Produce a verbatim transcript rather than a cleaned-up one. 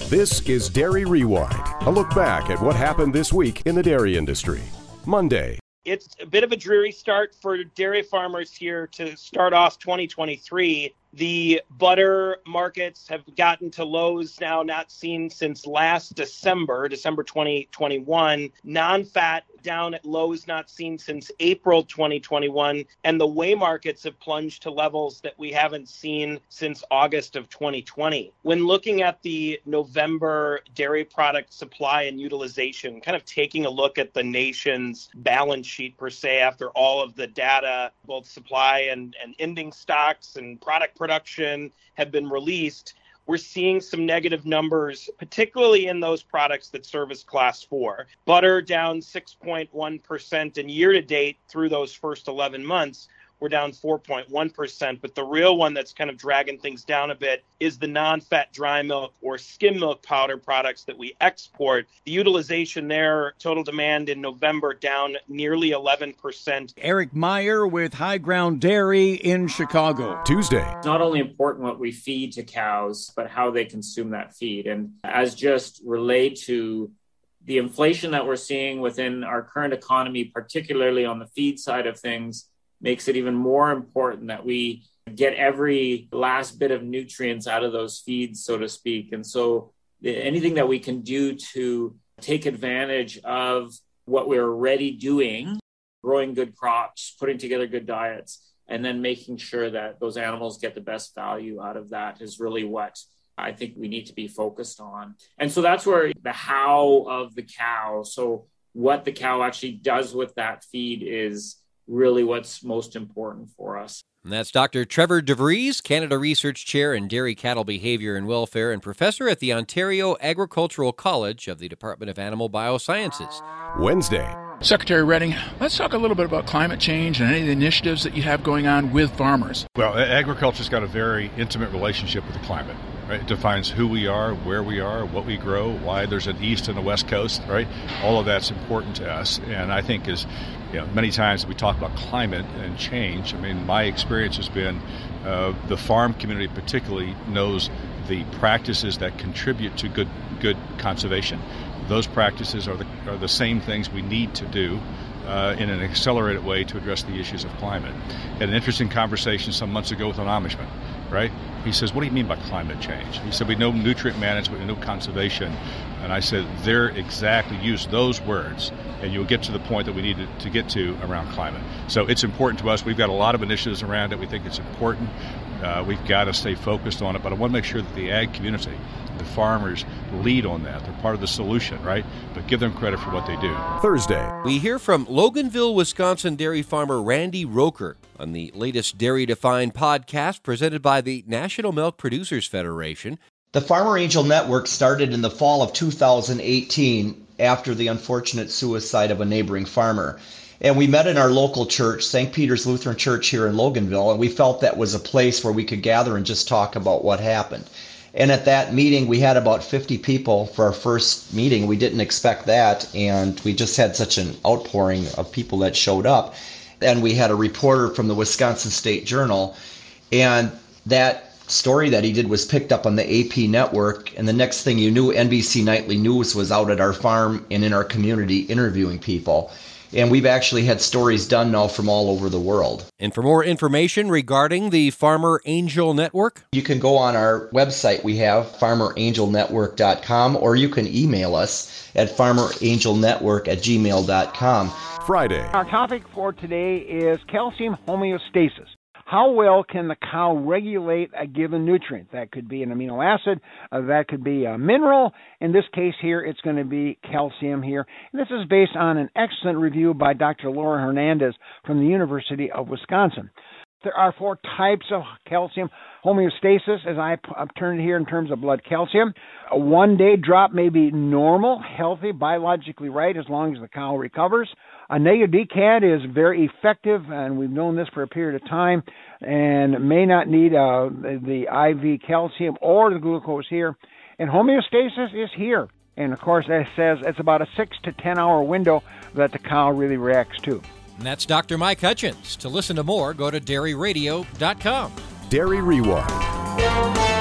This is Dairy Rewind, a look back at what happened this week in the dairy industry. Monday. It's a bit of a dreary start for dairy farmers here to start off twenty twenty-three. The butter markets have gotten to lows now not seen since last December, December twenty twenty-one. Non-fat down at lows not seen since April twenty twenty-one. And the whey markets have plunged to levels that we haven't seen since August of twenty twenty. When looking at the November dairy product supply and utilization, kind of taking a look at the nation's balance sheet per se after all of the data, both supply and, and ending stocks and product production have been released, we're seeing some negative numbers, particularly in those products that service class four. Butter down six point one percent, and year to date through those first eleven months, we're down four point one percent. But the real one that's kind of dragging things down a bit is the non-fat dry milk or skim milk powder products that we export. The utilization there, total demand in November down nearly eleven percent. Eric Meyer with High Ground Dairy in Chicago. Tuesday. It's not only important what we feed to cows, but how they consume that feed. And as just relayed to the inflation that we're seeing within our current economy, particularly on the feed side of things, makes it even more important that we get every last bit of nutrients out of those feeds, so to speak. And so anything that we can do to take advantage of what we're already doing, growing good crops, putting together good diets, and then making sure that those animals get the best value out of that is really what I think we need to be focused on. And so that's where the how of the cow, so what the cow actually does with that feed is really what's most important for us. And that's Doctor Trevor DeVries, Canada Research Chair in Dairy Cattle Behavior and Welfare and Professor at the Ontario Agricultural College of the Department of Animal Biosciences. Wednesday. Secretary Redding, let's talk a little bit about climate change and any of the initiatives that you have going on with farmers. Well, agriculture's got a very intimate relationship with the climate. Right? It defines who we are, where we are, what we grow, why there's an east and a west coast, right? All of that's important to us. And I think as you know, many times we talk about climate and change, I mean, my experience has been uh, the farm community particularly knows the practices that contribute to good good conservation. Those practices are the, are the same things we need to do uh, in an accelerated way to address the issues of climate. Had an interesting conversation some months ago with an Amishman, right? He says, what do you mean by climate change? He said, we know nutrient management, we know conservation. And I said, they're exactly, use those words, and you'll get to the point that we need to, to get to around climate. So it's important to us. We've got a lot of initiatives around it. We think it's important. Uh, we've got to stay focused on it. But I want to make sure that the ag community, the farmers, lead on that. They're part of the solution, right? But give them credit for what they do. Thursday. We hear from Loganville, Wisconsin dairy farmer Randy Roker on the latest Dairy Defined podcast presented by the National Milk Producers Federation. The Farmer Angel Network started in the fall of two thousand eighteen after the unfortunate suicide of a neighboring farmer. And we met in our local church, Saint Peter's Lutheran Church here in Loganville, and we felt that was a place where we could gather and just talk about what happened. And at that meeting, we had about fifty people for our first meeting. We didn't expect that, and we just had such an outpouring of people that showed up. And we had a reporter from the Wisconsin State Journal, and that story that he did was picked up on the A P network, and the next thing you knew, N B C Nightly News was out at our farm and in our community interviewing people. And we've actually had stories done now from all over the world. And for more information regarding the Farmer Angel Network, you can go on our website. We have farmer angel network dot com, or you can email us at farmer angel network at gmail dot com. Friday. Our topic for today is calcium homeostasis. How well can the cow regulate a given nutrient? That could be an amino acid, uh, that could be a mineral. In this case here, it's going to be calcium here. And this is based on an excellent review by Doctor Laura Hernandez from the University of Wisconsin. There are four types of calcium homeostasis, as I turn it here in terms of blood calcium. A one-day drop may be normal, healthy, biologically right, as long as the cow recovers. A negative D C A D is very effective, and we've known this for a period of time, and may not need uh, the I V calcium or the glucose here. And homeostasis is here. And, of course, that says it's about a six to ten hour window that the cow really reacts to. And that's Doctor Mike Hutchins. To listen to more, go to dairy radio dot com. Dairy Rewind.